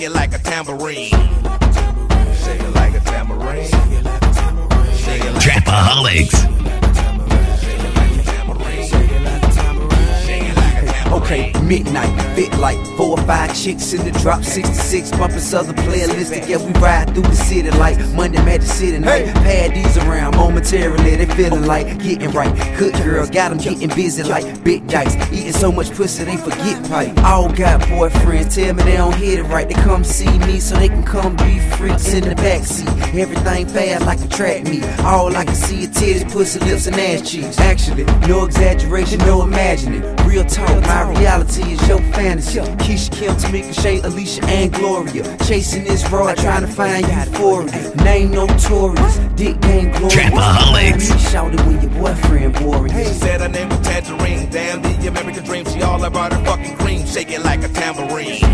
shake it like a tambourine. Shake it like a tambourine. Shake it like Trapaholics. Okay, midnight, fit like 4 or 5 chicks in the drop, 66 bumping Southern playlistic. Yeah, we ride through the city like Monday Magic City night. Paddies around momentarily, they feeling like getting right. Good girl, got them getting busy like big dice. Eating so much pussy, they forget pipe. All got boyfriends, tell me they don't hit it right. They come see me so they can come be freaks in the backseat. Everything fast like a track meet. All I can see is titties, pussy, lips, and ass cheeks. Actually, no exaggeration, no imagining. Real talk, my reality is your fantasy. Keisha, Kim, Tamika, Shay, Alicia, and Gloria. Chasing this road, trying to find euphoria. Name notorious, dick gang glorious. Trapaholics. Shout it when your boyfriend boring. She said her name was Tangerine. Damn the American dream. She all about her fucking cream. Shake it like a tambourine.